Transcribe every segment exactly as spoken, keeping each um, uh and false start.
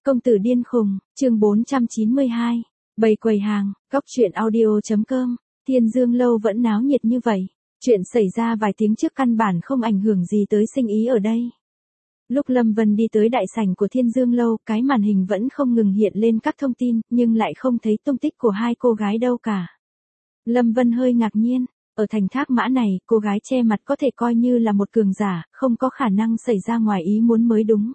Công tử điên khùng, chương bốn trăm chín mươi hai. Bày quầy hàng, góc chuyện audio.com. Thiên Dương lâu vẫn náo nhiệt như vậy. Chuyện xảy ra vài tiếng trước căn bản không ảnh hưởng gì tới sinh ý ở đây. Lúc Lâm Vân đi tới đại sảnh của Thiên Dương lâu, cái màn hình vẫn không ngừng hiện lên các thông tin, nhưng lại không thấy tung tích của hai cô gái đâu cả. Lâm Vân hơi ngạc nhiên, ở thành Thác Mã này, cô gái che mặt có thể coi như là một cường giả, không có khả năng xảy ra ngoài ý muốn mới đúng.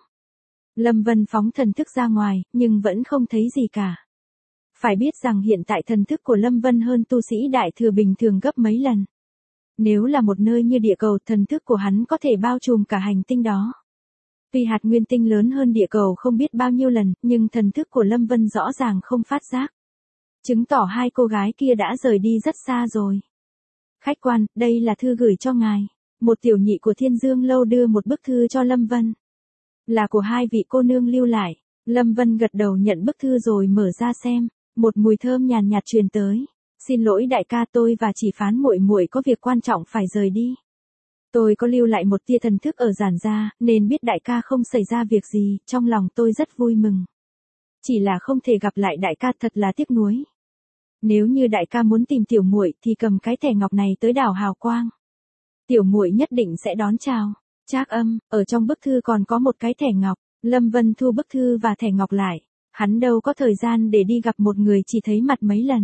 Lâm Vân phóng thần thức ra ngoài, nhưng vẫn không thấy gì cả. Phải biết rằng hiện tại thần thức của Lâm Vân hơn tu sĩ đại thừa bình thường gấp mấy lần. Nếu là một nơi như địa cầu, thần thức của hắn có thể bao trùm cả hành tinh đó. Tuy hạt nguyên tinh lớn hơn địa cầu không biết bao nhiêu lần, nhưng thần thức của Lâm Vân rõ ràng không phát giác. Chứng tỏ hai cô gái kia đã rời đi rất xa rồi. Khách quan, đây là thư gửi cho ngài. Một tiểu nhị của Thiên Dương lâu đưa một bức thư cho Lâm Vân. Là của hai vị cô nương lưu lại. Lâm Vân gật đầu nhận bức thư rồi mở ra xem. Một mùi thơm nhàn nhạt truyền tới. Xin lỗi đại ca, tôi và Chỉ Phán muội muội có việc quan trọng phải rời đi. Tôi có lưu lại một tia thần thức ở giản gia, nên biết đại ca không xảy ra việc gì, trong lòng tôi rất vui mừng. Chỉ là không thể gặp lại đại ca, thật là tiếc nuối. Nếu như đại ca muốn tìm tiểu muội thì cầm cái thẻ ngọc này tới đảo Hào Quang. Tiểu muội nhất định sẽ đón chào. Trác Âm, ở trong bức thư còn có một cái thẻ ngọc. Lâm Vân thu bức thư và thẻ ngọc lại. Hắn đâu có thời gian để đi gặp một người chỉ thấy mặt mấy lần.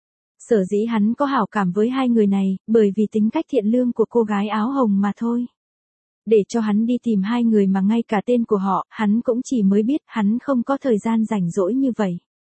Sở dĩ hắn có hảo cảm với hai người này, bởi vì tính cách thiện lương của cô gái áo hồng mà thôi. Để cho hắn đi tìm hai người mà ngay cả tên của họ, hắn cũng chỉ mới biết, hắn không có thời gian rảnh rỗi như vậy.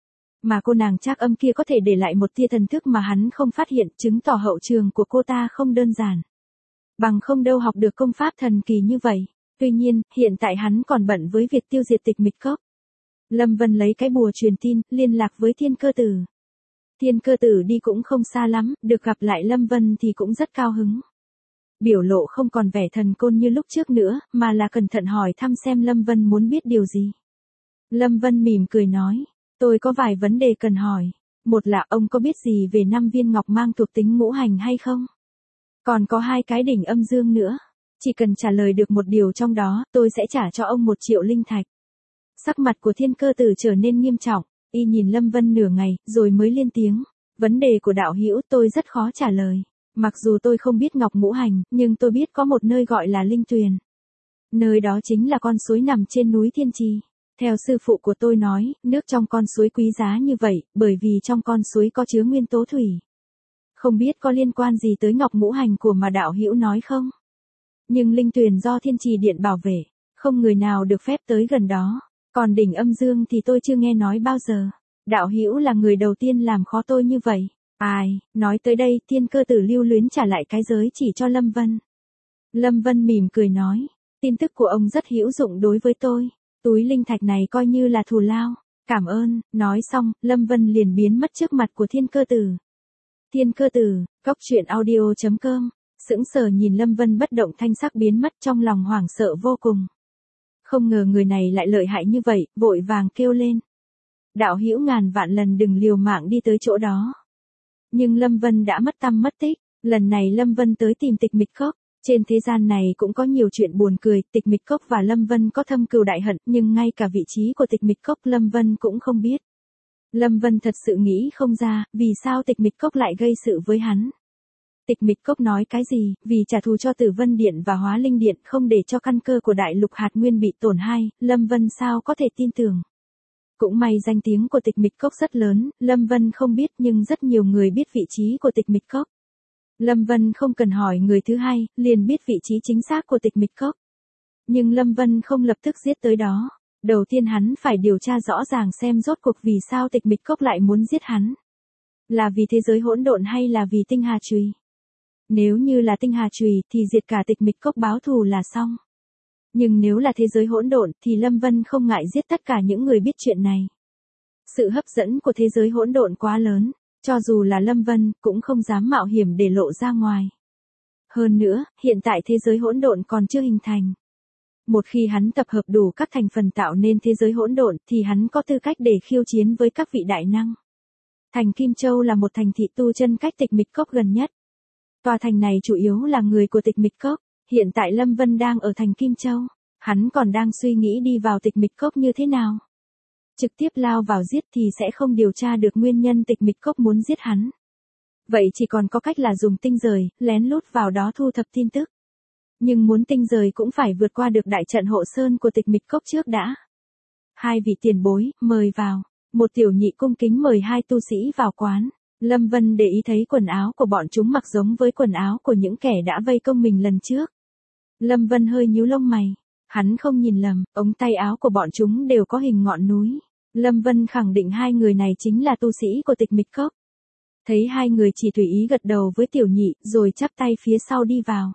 Mà cô nàng Trác Âm kia có thể để lại một tia thần thức mà hắn không phát hiện, chứng tỏ hậu trường của cô ta không đơn giản. Bằng không đâu học được công pháp thần kỳ như vậy. Tuy nhiên, hiện tại hắn còn bận với việc tiêu diệt Tịch Mịch Cốc. Lâm Vân lấy cái bùa truyền tin, liên lạc với Thiên Cơ Tử. Thiên Cơ Tử đi cũng không xa lắm, được gặp lại Lâm Vân thì cũng rất cao hứng. Biểu lộ không còn vẻ thần côn như lúc trước nữa, mà là cẩn thận hỏi thăm xem Lâm Vân muốn biết điều gì. Lâm Vân mỉm cười nói, tôi có vài vấn đề cần hỏi. Một là ông có biết gì về năm viên ngọc mang thuộc tính ngũ hành hay không? Còn có hai cái đỉnh âm dương nữa. Chỉ cần trả lời được một điều trong đó, tôi sẽ trả cho ông một triệu linh thạch. Sắc mặt của Thiên Cơ Tử trở nên nghiêm trọng, y nhìn Lâm Vân nửa ngày, rồi mới lên tiếng. Vấn đề của đạo hữu tôi rất khó trả lời. Mặc dù tôi không biết ngọc ngũ hành, nhưng tôi biết có một nơi gọi là Linh Tuyền. Nơi đó chính là con suối nằm trên núi Thiên Trì. Theo sư phụ của tôi nói, nước trong con suối quý giá như vậy, bởi vì trong con suối có chứa nguyên tố thủy. Không biết có liên quan gì tới ngọc ngũ hành của mà đạo hữu nói không? Nhưng Linh Tuyền do Thiên Trì Điện bảo vệ, không người nào được phép tới gần đó. Còn đỉnh âm dương thì tôi chưa nghe nói bao giờ. Đạo hữu là người đầu tiên làm khó tôi như vậy. Ai, nói tới đây, Thiên Cơ Tử lưu luyến trả lại cái giới chỉ cho Lâm Vân. Lâm Vân mỉm cười nói, tin tức của ông rất hữu dụng đối với tôi. Túi linh thạch này coi như là thù lao. Cảm ơn, nói xong, Lâm Vân liền biến mất trước mặt của Thiên Cơ Tử. Thiên Cơ Tử, góc chuyện audio.com, sững sờ nhìn Lâm Vân bất động thanh sắc biến mất, trong lòng hoảng sợ vô cùng. Không ngờ người này lại lợi hại như vậy, vội vàng kêu lên. Đạo hữu ngàn vạn lần đừng liều mạng đi tới chỗ đó. Nhưng Lâm Vân đã mất tăm mất tích, lần này Lâm Vân tới tìm Tịch Mịch Cốc. Trên thế gian này cũng có nhiều chuyện buồn cười, Tịch Mịch Cốc và Lâm Vân có thâm cừu đại hận, nhưng ngay cả vị trí của Tịch Mịch Cốc Lâm Vân cũng không biết. Lâm Vân thật sự nghĩ không ra, vì sao Tịch Mịch Cốc lại gây sự với hắn. Tịch Mịch Cốc nói cái gì, vì trả thù cho Tử Vân Điện và Hóa Linh Điện, không để cho căn cơ của đại lục hạt nguyên bị tổn hại, Lâm Vân sao có thể tin tưởng. Cũng may danh tiếng của Tịch Mịch Cốc rất lớn, Lâm Vân không biết nhưng rất nhiều người biết vị trí của Tịch Mịch Cốc. Lâm Vân không cần hỏi người thứ hai, liền biết vị trí chính xác của Tịch Mịch Cốc. Nhưng Lâm Vân không lập tức giết tới đó. Đầu tiên hắn phải điều tra rõ ràng xem rốt cuộc vì sao Tịch Mịch Cốc lại muốn giết hắn. Là vì thế giới hỗn độn hay là vì tinh hà chùy? Nếu như là tinh hà chùy thì diệt cả Tịch Mịch Cốc báo thù là xong. Nhưng nếu là thế giới hỗn độn thì Lâm Vân không ngại giết tất cả những người biết chuyện này. Sự hấp dẫn của thế giới hỗn độn quá lớn, cho dù là Lâm Vân cũng không dám mạo hiểm để lộ ra ngoài. Hơn nữa, hiện tại thế giới hỗn độn còn chưa hình thành. Một khi hắn tập hợp đủ các thành phần tạo nên thế giới hỗn độn thì hắn có tư cách để khiêu chiến với các vị đại năng. Thành Kim Châu là một thành thị tu chân cách Tịch Mịch Cốc gần nhất. Tòa thành này chủ yếu là người của Tịch Mịch Cốc, hiện tại Lâm Vân đang ở thành Kim Châu, hắn còn đang suy nghĩ đi vào Tịch Mịch Cốc như thế nào. trực tiếp lao vào giết thì sẽ không điều tra được nguyên nhân tịch mịch cốc muốn giết hắn. Vậy chỉ còn có cách là dùng tinh rời, lén lút vào đó thu thập tin tức. Nhưng muốn tinh rời cũng phải vượt qua được đại trận hộ sơn của tịch mịch cốc trước đã. Hai vị tiền bối, mời vào. Một tiểu nhị cung kính mời hai tu sĩ vào quán. Lâm Vân để ý thấy quần áo của bọn chúng mặc giống với quần áo của những kẻ đã vây công mình lần trước. Lâm Vân hơi nhíu lông mày. Hắn không nhìn lầm, ống tay áo của bọn chúng đều có hình ngọn núi. Lâm Vân khẳng định hai người này chính là tu sĩ của tịch mịch cốc. Thấy hai người chỉ tùy ý gật đầu với tiểu nhị, rồi chắp tay phía sau đi vào.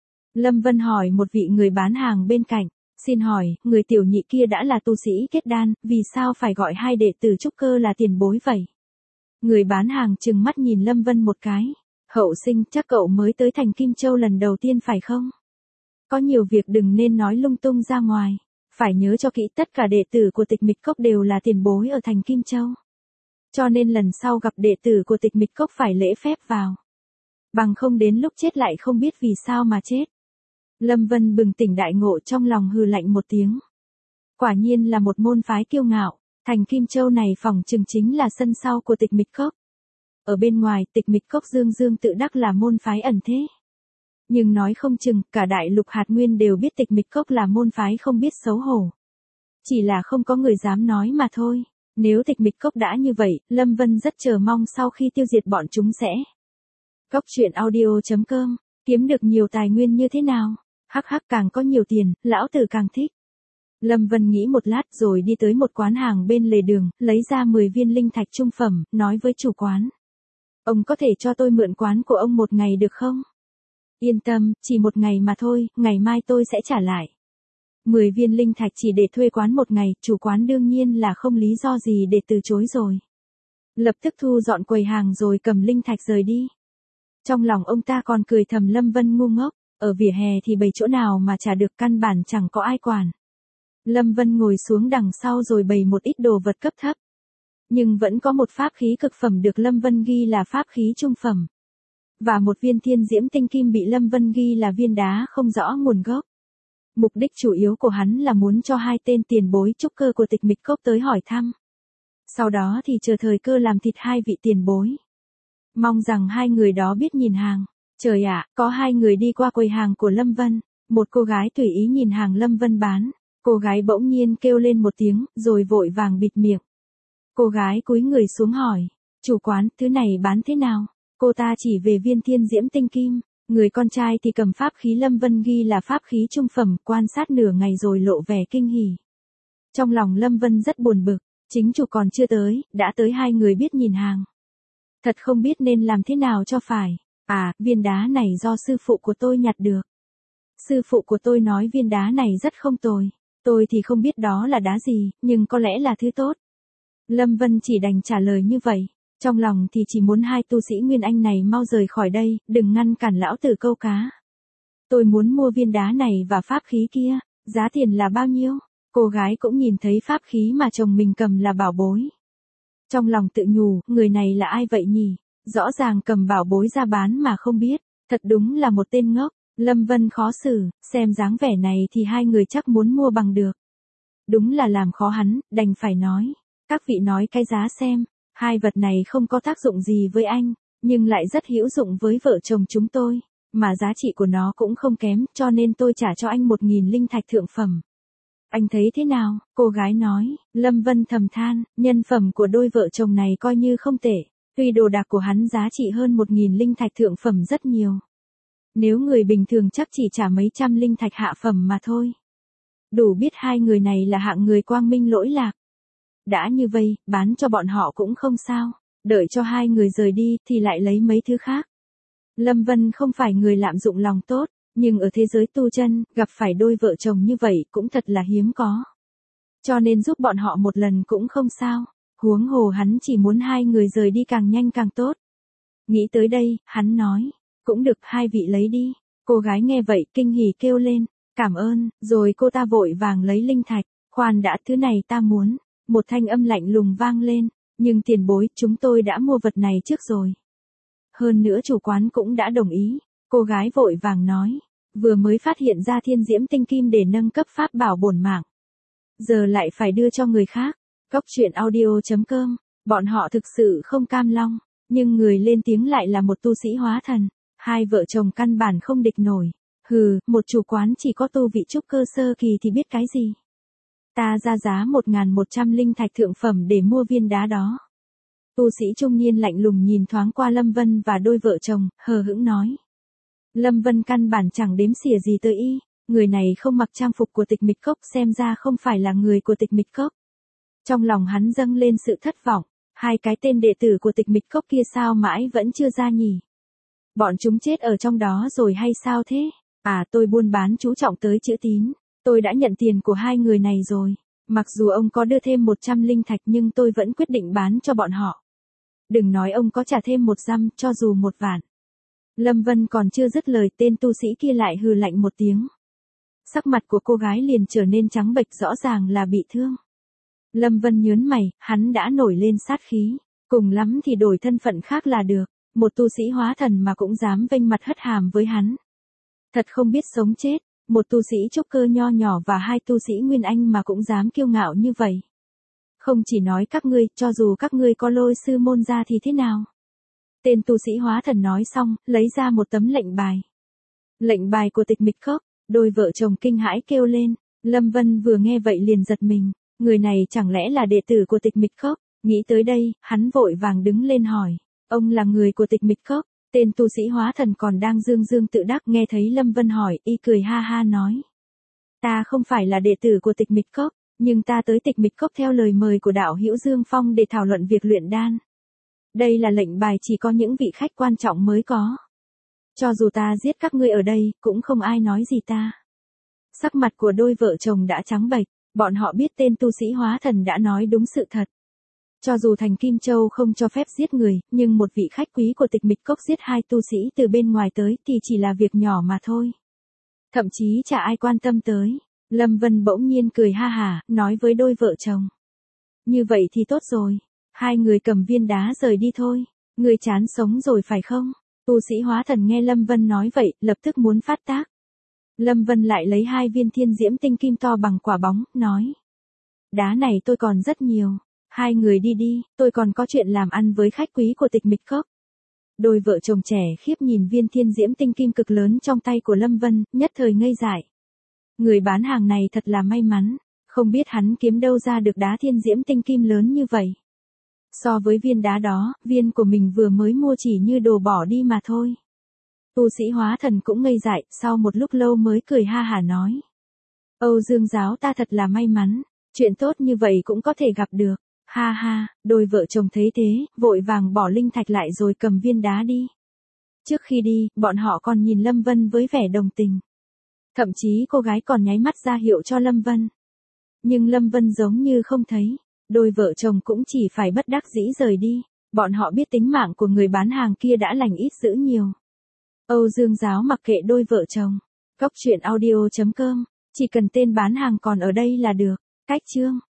Lâm Vân hỏi một vị người bán hàng bên cạnh, xin hỏi, người tiểu nhị kia đã là tu sĩ kết đan, vì sao phải gọi hai đệ tử trúc cơ là tiền bối vậy? Người bán hàng trừng mắt nhìn Lâm Vân một cái, hậu sinh, chắc cậu mới tới thành Kim Châu lần đầu tiên phải không? Có nhiều việc đừng nên nói lung tung ra ngoài, phải nhớ cho kỹ tất cả đệ tử của tịch mịch cốc đều là tiền bối ở thành Kim Châu. Cho nên lần sau gặp đệ tử của tịch mịch cốc phải lễ phép vào. Bằng không đến lúc chết lại không biết vì sao mà chết. Lâm Vân bừng tỉnh đại ngộ trong lòng hừ lạnh một tiếng. Quả nhiên là một môn phái kiêu ngạo, thành Kim Châu này phỏng chừng chính là sân sau của tịch mịch cốc. Ở bên ngoài tịch mịch cốc dương dương tự đắc là môn phái ẩn thế. Nhưng nói không chừng cả đại lục hạt nguyên đều biết tịch mịch cốc là môn phái không biết xấu hổ. Chỉ là không có người dám nói mà thôi. Nếu tịch mịch cốc đã như vậy, Lâm Vân rất chờ mong sau khi tiêu diệt bọn chúng sẽ. Cốc truyện audio chấm com, kiếm được nhiều tài nguyên như thế nào? Hắc hắc càng có nhiều tiền, lão tử càng thích. Lâm Vân nghĩ một lát rồi đi tới một quán hàng bên lề đường, lấy ra mười viên linh thạch trung phẩm, nói với chủ quán. Ông có thể cho tôi mượn quán của ông một ngày được không? Yên tâm, chỉ một ngày mà thôi, ngày mai tôi sẽ trả lại. mười viên linh thạch chỉ để thuê quán một ngày, chủ quán đương nhiên là không lý do gì để từ chối rồi. Lập tức thu dọn quầy hàng rồi cầm linh thạch rời đi. Trong lòng ông ta còn cười thầm Lâm Vân ngu ngốc, ở vỉa hè thì bày chỗ nào mà trả được căn bản chẳng có ai quản. Lâm Vân ngồi xuống đằng sau rồi bày một ít đồ vật cấp thấp. Nhưng vẫn có một pháp khí cực phẩm được Lâm Vân ghi là pháp khí trung phẩm. Và một viên thiên diễm tinh kim bị Lâm Vân ghi là viên đá không rõ nguồn gốc. Mục đích chủ yếu của hắn là muốn cho hai tên tiền bối trúc cơ của tịch mịch cốc tới hỏi thăm. Sau đó thì chờ thời cơ làm thịt hai vị tiền bối. Mong rằng hai người đó biết nhìn hàng. Trời ạ, có hai người đi qua quầy hàng của Lâm Vân. Một cô gái tùy ý nhìn hàng Lâm Vân bán. Cô gái bỗng nhiên kêu lên một tiếng, rồi vội vàng bịt miệng. Cô gái cúi người xuống hỏi, chủ quán, thứ này bán thế nào? Cô ta chỉ về viên thiên diễm tinh kim. Người con trai thì cầm pháp khí Lâm Vân ghi là pháp khí trung phẩm, quan sát nửa ngày rồi lộ vẻ kinh hỉ. Trong lòng Lâm Vân rất buồn bực, chính chủ còn chưa tới, đã tới hai người biết nhìn hàng. Thật không biết nên làm thế nào cho phải. À, viên đá này do sư phụ của tôi nhặt được. Sư phụ của tôi nói viên đá này rất không tồi. Tôi thì không biết đó là đá gì, nhưng có lẽ là thứ tốt. Lâm Vân chỉ đành trả lời như vậy. Trong lòng thì chỉ muốn hai tu sĩ Nguyên Anh này mau rời khỏi đây, đừng ngăn cản lão tử câu cá. Tôi muốn mua viên đá này và pháp khí kia, giá tiền là bao nhiêu? Cô gái cũng nhìn thấy pháp khí mà chồng mình cầm là bảo bối. Trong lòng tự nhủ, người này là ai vậy nhỉ? Rõ ràng cầm bảo bối ra bán mà không biết, thật đúng là một tên ngốc. Lâm Vân khó xử, xem dáng vẻ này thì hai người chắc muốn mua bằng được. Đúng là làm khó hắn, đành phải nói. Các vị nói cái giá xem. Hai vật này không có tác dụng gì với anh, nhưng lại rất hữu dụng với vợ chồng chúng tôi, mà giá trị của nó cũng không kém, cho nên tôi trả cho anh một nghìn linh thạch thượng phẩm. Anh thấy thế nào? Cô gái nói. Lâm Vân thầm than, nhân phẩm của đôi vợ chồng này coi như không tệ, tuy đồ đạc của hắn giá trị hơn một nghìn linh thạch thượng phẩm rất nhiều. Nếu người bình thường chắc chỉ trả mấy trăm linh thạch hạ phẩm mà thôi. Đủ biết hai người này là hạng người quang minh lỗi lạc. Đã như vậy, bán cho bọn họ cũng không sao, đợi cho hai người rời đi thì lại lấy mấy thứ khác. Lâm Vân không phải người lạm dụng lòng tốt, nhưng ở thế giới tu chân, gặp phải đôi vợ chồng như vậy cũng thật là hiếm có. Cho nên giúp bọn họ một lần cũng không sao, huống hồ hắn chỉ muốn hai người rời đi càng nhanh càng tốt. Nghĩ tới đây, hắn nói, cũng được hai vị lấy đi. Cô gái nghe vậy kinh hỉ kêu lên, cảm ơn, rồi cô ta vội vàng lấy linh thạch, khoan đã, thứ này ta muốn. Một thanh âm lạnh lùng vang lên, nhưng tiền bối, chúng tôi đã mua vật này trước rồi. Hơn nữa chủ quán cũng đã đồng ý, cô gái vội vàng nói, vừa mới phát hiện ra thiên diễm tinh kim để nâng cấp pháp bảo bổn mạng. Giờ lại phải đưa cho người khác, Cốc truyện audio chấm com, bọn họ thực sự không cam lòng, nhưng người lên tiếng lại là một tu sĩ hóa thần, hai vợ chồng căn bản không địch nổi. Hừ, một chủ quán chỉ có tu vị trúc cơ sơ kỳ thì biết cái gì. Ta ra giá một nghìn một trăm linh thạch thượng phẩm để mua viên đá đó. Tu sĩ trung niên lạnh lùng nhìn thoáng qua Lâm Vân và đôi vợ chồng, hờ hững nói. Lâm Vân căn bản chẳng đếm xỉa gì tới y, người này không mặc trang phục của Tịch Mịch Cốc xem ra không phải là người của Tịch Mịch Cốc. Trong lòng hắn dâng lên sự thất vọng, hai cái tên đệ tử của Tịch Mịch Cốc kia sao mãi vẫn chưa ra nhỉ? Bọn chúng chết ở trong đó rồi hay sao thế? À, tôi buôn bán chú trọng tới chữ tín, tôi đã nhận tiền của hai người này rồi, mặc dù ông có đưa thêm một trăm linh thạch nhưng tôi vẫn quyết định bán cho bọn họ. Đừng nói ông có trả thêm một dăm, cho dù một vạn. Lâm Vân còn chưa dứt lời, tên tu sĩ kia lại hừ lạnh một tiếng. Sắc mặt của cô gái liền trở nên trắng bệch, rõ ràng là bị thương. Lâm Vân nhớn mày, hắn đã nổi lên sát khí, cùng lắm thì đổi thân phận khác là được, một tu sĩ hóa thần mà cũng dám vênh mặt hất hàm với hắn. Thật không biết sống chết, một tu sĩ trúc cơ nho nhỏ và hai tu sĩ Nguyên Anh mà cũng dám kiêu ngạo như vậy. Không chỉ nói các ngươi, cho dù các ngươi có Lôi sư môn ra thì thế nào? Tên tu sĩ hóa thần nói xong, lấy ra một tấm lệnh bài. Lệnh bài của Tịch Mịch Cốc, đôi vợ chồng kinh hãi kêu lên. Lâm Vân vừa nghe vậy liền giật mình, người này chẳng lẽ là đệ tử của Tịch Mịch Cốc? Nghĩ tới đây, hắn vội vàng đứng lên hỏi, ông là người của Tịch Mịch Cốc? Tên tu sĩ hóa thần còn đang dương dương tự đắc, nghe thấy Lâm Vân hỏi, y cười ha ha nói. Ta không phải là đệ tử của Tịch Mịch Cốc, nhưng ta tới Tịch Mịch Cốc theo lời mời của đạo hữu Dương Phong để thảo luận việc luyện đan. Đây là lệnh bài chỉ có những vị khách quan trọng mới có. Cho dù ta giết các ngươi ở đây, cũng không ai nói gì ta. Sắc mặt của đôi vợ chồng đã trắng bệch, bọn họ biết tên tu sĩ hóa thần đã nói đúng sự thật. Cho dù thành Kim Châu không cho phép giết người, nhưng một vị khách quý của Tịch Mịch Cốc giết hai tu sĩ từ bên ngoài tới thì chỉ là việc nhỏ mà thôi. Thậm chí chả ai quan tâm tới. Lâm Vân bỗng nhiên cười ha hả, nói với đôi vợ chồng. Như vậy thì tốt rồi, hai người cầm viên đá rời đi thôi, người chán sống rồi phải không? Tu sĩ hóa thần nghe Lâm Vân nói vậy, lập tức muốn phát tác. Lâm Vân lại lấy hai viên thiên diễm tinh kim to bằng quả bóng, nói. Đá này tôi còn rất nhiều, hai người đi đi, tôi còn có chuyện làm ăn với khách quý của Tịch Mịch Cốc. Đôi vợ chồng trẻ khiếp nhìn viên thiên diễm tinh kim cực lớn trong tay của Lâm Vân, nhất thời ngây dại. Người bán hàng này thật là may mắn, không biết hắn kiếm đâu ra được đá thiên diễm tinh kim lớn như vậy. So với viên đá đó, viên của mình vừa mới mua chỉ như đồ bỏ đi mà thôi. Tu sĩ hóa thần cũng ngây dại, sau một lúc lâu mới cười ha hả nói. Âu Dương giáo ta thật là may mắn, chuyện tốt như vậy cũng có thể gặp được. Ha ha, đôi vợ chồng thấy thế, vội vàng bỏ linh thạch lại rồi cầm viên đá đi. Trước khi đi, bọn họ còn nhìn Lâm Vân với vẻ đồng tình. Thậm chí cô gái còn nháy mắt ra hiệu cho Lâm Vân. Nhưng Lâm Vân giống như không thấy, đôi vợ chồng cũng chỉ phải bất đắc dĩ rời đi, bọn họ biết tính mạng của người bán hàng kia đã lành ít dữ nhiều. Âu Dương giáo mặc kệ đôi vợ chồng, cốc truyện audio chấm com, chỉ cần tên bán hàng còn ở đây là được, cách chương.